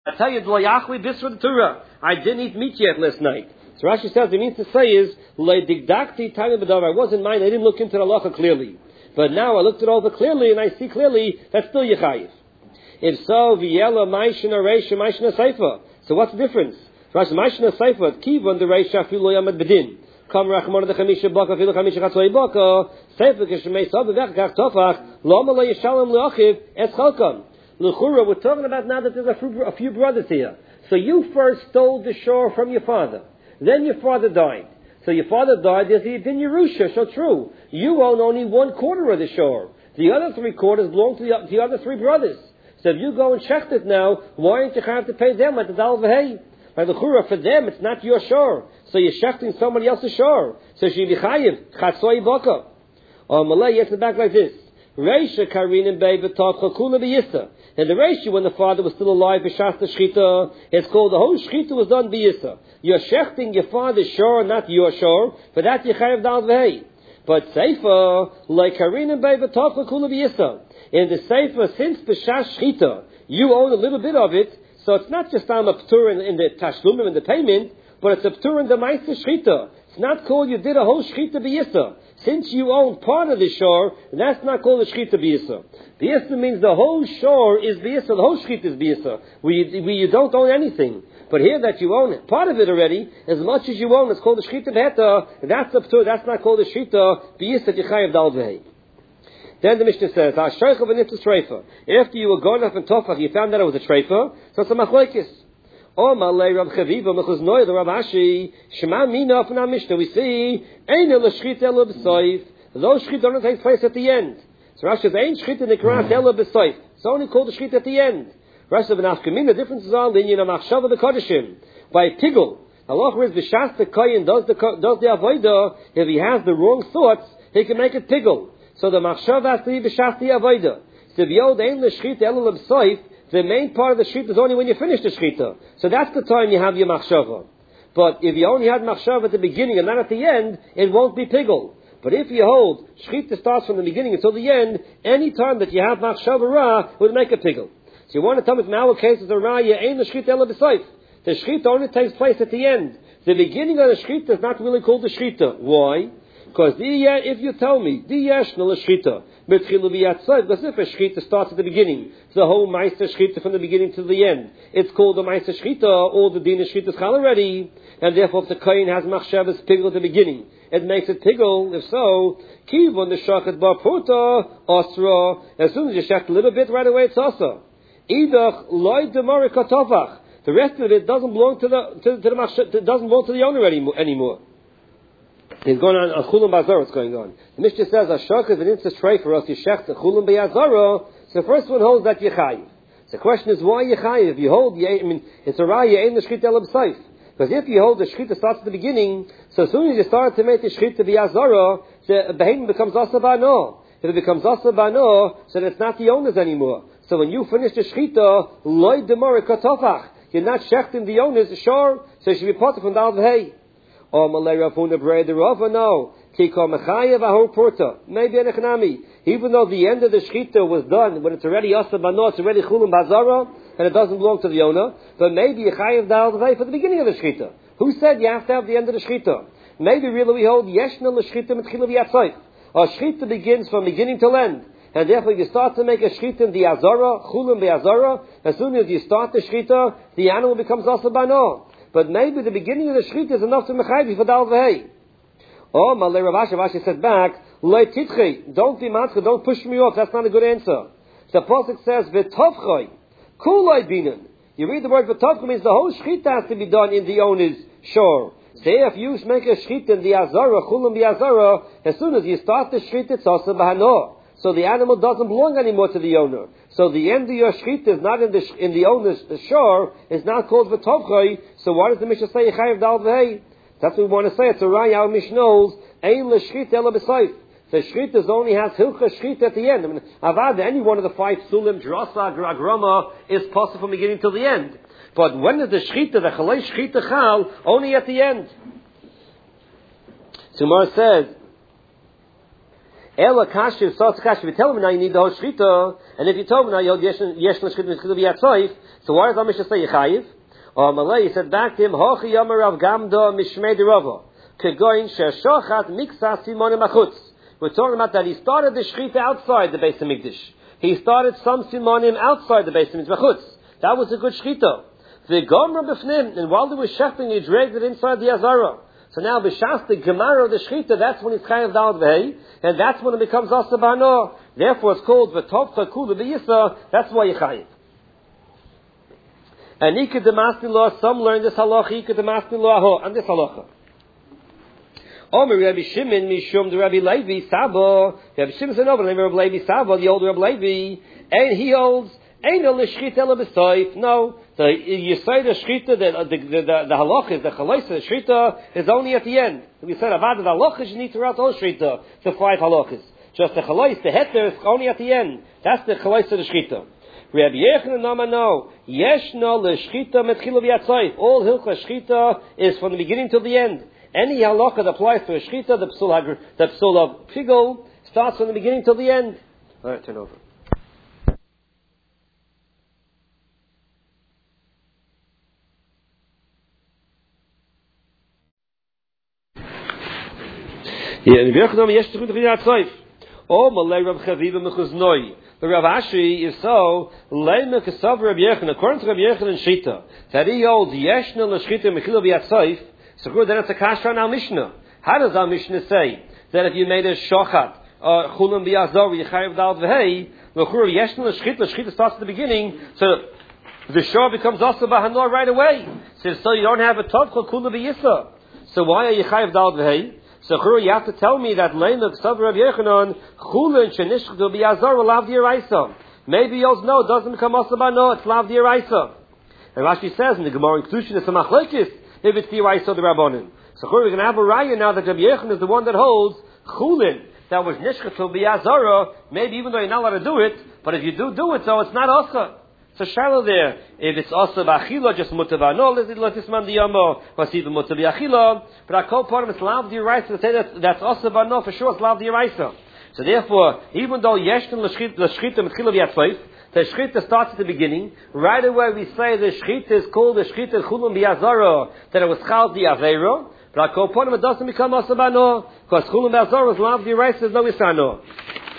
I tell you, I didn't eat meat yet last night. So Rashi says, he means to say is, I wasn't mine, I didn't look into the halacha clearly. But now I looked it over clearly, and I see clearly that's still Yechayiv. If so, V'yela Maishina Reisha Maishina Seifa. So what's the difference? Rashi Maishina Seifa, Kivon the Reisha Filu Yamad Bedin. Kam Rachmon the Chamisha Baka Filu Chamisha Chatzoi Baka. Seifa Kishmei Sav V'Vech Tofach Lama La Yishalem Le'achiv Es Chalkam. L'chura, we're talking about now that there's a few brothers here. So you first stole the shore from your father. Then your father died. So your father died, there's been Yerusha, so true. You own only 1/4 of the shore. The other 3/4 belong to the other 3 brothers. So if you go and check it now, why aren't you have to pay them at the Dal V'Hei? By the Chura, for them, it's not your shore. So you're shechting somebody else's shore. So she v'chayiv, chatzoi baka. Or Malay, yes, back like this. Reisha Karin Bey B'Tavcha Kula B'Yissa. And the Reisha, when the father was still alive, B'Shasta Shchita, it's called the whole Shchita was done B'Yissa. You're shechting your father's shore, not your shore, for that you chayiv Dal V'Hei. But Seifa, like Karin Bey B'Tavcha Kula B'Yissa. In the Seifa, since B'Shas Shchita, you own a little bit of it, so it's not just on a p'tur in the tashlumim in the payment, but it's a p'tur in the ma'aser shchita. It's not called you did a whole shchita b'yisa. Since you own part of the shore, that's not called a shchita b'yisa. B'yisa means the whole shore is b'yisa, the whole shchita is b'yisa. Where you don't own anything. But here that you own part of it already, as much as you own, it's called a shchita b'heta, that's a p'tur, that's not called a shchita b'yisa t'chayev dal v'hei. Then the Mishnah says, after you were going up in Tofach, you found that it was a treifa, so it's a machlekes. Oh, Malay Rab Chaviva, Mechuz Noy, the Rab Ashi, Shema Mina from our Mishnah, we see, Ein el shchita ela b'soif. Those shchita don't take place at the end. So Rashi says, Ein shchita nikras ela b'soif. It's only called the shchita at the end. Rashi says, V'nafkamin, the difference is on the Inyan HaMachshava the Kodeshim. By Tigul, Allah is V'shas the Koyin does the Avodah, if he has the wrong thoughts, he can make it Tigul. So the machshav has to be b'shas the avodah. So v'yod ein l'shchita ela l'b'soif, the main part of the shchita is only when you finish the shchita. So that's the time you have your machshava. But if you only had machshava at the beginning and not at the end, it won't be pigul. But if you hold, shchita starts from the beginning until the end, any time that you have machshava ra, would make a pigul. So you want to tell me from our case, the ra, ein l'shchita ela b'soif. The shchita only takes place at the end. The beginning of the shchita is not really called the shchita. Why? Because if you tell me, because if a shchita starts at the beginning, the whole ma'aser shchita from the beginning to the end, it's called the ma'aser shchita, all the din of shchita is chal already, and therefore if the kohen has machshavas pigul at the beginning, it makes it pigul. If so, kivon the shachet bar puta, asra, as soon as you shech a little bit, right away it's asa. Idach loy demari katofach. The rest of it doesn't belong to the doesn't belong to the owner anymore. It's going on Chulam Bazar, what's going on. The Mishnah says, Ashak is an instant tray for us, Yeshech to Chulam Be'azara. So the first one holds that Yechayiv. So the question is, why Yechayiv? If you hold, it's a Raya in the Shchita El B'Saif. Because if you hold the Shchita starts at the beginning, so as soon as you start to make the Shchita Be'azara, the Behemoth becomes Asa Ba'no. If it becomes Asa Ba'no, so then it's not the owners anymore. So when you finish the Shchita, Loi Demar Katofach, you're not shechting the owners, sure, so you should be part from Dal V'Hei. Or Malay Rafuna Bray the Rava, no. Kiko Mechayev Ahor Porta. Maybe an Echnami. Even though the end of the Shchita was done, when it's already Asa Bano, it's already Chulam Bazara, and it doesn't belong to the owner, but maybe Yechayev Dal V'Hei for the beginning of the Shchita. Who said you have to have the end of the Shchita? Maybe really we hold Yeshna L'Shchita Mitchilav Yatzayf. Our Shchita begins from beginning to end. And therefore, if you start to make a Shchita in the Azara, Chulam Be'azara, as soon as you start the Shchita, the animal becomes Asa Bano. But maybe the beginning of the shchita is enough to mechayiv for dal v'hei. Oh, Malay Rav Ashi, Rashi said back, Loi titchei, don't be matcha, don't push me off, that's not a good answer. The Pasuk says, V'tovchoi, kuloi binan. You read the word V'tovchoi means the whole shchita has to be done in the owner's shore. So if you make a shchita in the Azara, Chulam B'Azara, as soon as you start the shchita, it's also b'hano. So the animal doesn't belong anymore to the owner. So the end of your shchita is not in the owner's shore. It's not called v'tovchai. So why does the Mishnah say Yechayev Dal V'Hei? That's what we want to say. It's a Raya our Mishnahs. Ein l'shchita ela b'sayf. The shchita only has hilcha shchita at the end. I mean, avad, any one of the 5 sulim, drasa, grama, is possible from beginning till the end. But when is the shchita, the chalei shchita chal, only at the end? Tumar says, Ela kashiv, so kashiv. You tell him now you need the whole shchita, and if you tell him now you hold yesh l'shchita v'yatzayif, So why does Amisha say Yechayiv? Or Malay said back to him, Hochi Yomer Rav Gamda Mishmei Derova. Kegoin Sheshochat Miksa Simonim Achutz. We're talking about that he started the Shechita outside the Beis HaMikdash. He started some Simonim outside the Beis HaMikdash. That was a good Shechita. The Gomra B'fnim, and while they were shechting, he dragged it inside the Azara. So now B'shas, the Gemara of the Shechita, that's when it's Chayav Dal V'hei, and that's when it becomes Asa B'hano. Therefore it's called V'tovcha Kula B'yisa, that's why you Chayav. And Ika Damastin Law, some learn this halacha, Ika Damastin Law, and this halacha. Omer Rabbi Shimon, Mishum, the Rabbi Levi, Sabo, Rabbi Shimon said, no, but Rabbi Levi, Sabo, the older Rabbi Levi, and he holds, Ain't no l'shchita l'b'soif. No, you say the shchita, the halach is the chalais, the shchita is only at the end. We said about the halachas, you need to write all shchita, the 5 halachas. Just the chalais, the heter is only at the end. That's the chalais of the shchita. Rabbi Yechanan Nama no, yeshno l'shchita metchila v'yatzoif. All hilcha shchita is from the beginning to the end. Any halacha that applies to a shchita, the psul of pigol, starts from the beginning till the end. All right, turn over. Yeah, and oh, Malay Rav Chaviva Mechuznoi. The Rav Ashi is so, Leime Kesav Rav Yechon, according to Rav Yechon and Shita, that he holds Yeshna L'Shchita Mechila B'Yatzoif, so good that it's a kasha on our Mishnah. How does our Mishnah say that if you made a shochat, Chulam B'Yazor, Yechayev Dal V'hei, L'Chur Yeshna L'Shchita starts at the beginning, so the shor becomes also B'Hanor right away. So you don't have a Tovcha Kula B'Yisa. So why are Yechayev Dal V'hei? So you have to tell me that Leina Ksav Rav Yechanan Chulin Shenishchtu B'Yazor Lav D'Yeraisa. Maybe you also know it doesn't become Asaba. No, it's Lav D'Yeraisa. And Rashi says in the Gemara in Kedushin it's a machlekes if it's D'Yeraisa the Rabbanim. So we're going to have a raya now that Rav Yechanan is the one that holds Chulin that was Nishchtu B'Yazor. Maybe even though you're not allowed to do it, but if you do it, so it's not Asa. So shallow there. If it's also b'achila, just mutavano, let this man diyamo, or see the mutav b'achila. But I call part of it's lav d'iraisa to say that's also b'ano for sure. It's lav d'iraisa. So therefore, even though yeshton l'shchita mitchila v'yatzayif, the shchita starts at the beginning. Right away we say the shchita is called the shchita chulum b'yazara, that it was chal d'yavero. But I call part of it doesn't become also b'ano because chulum b'yazara is lav d'iraisa, no isano.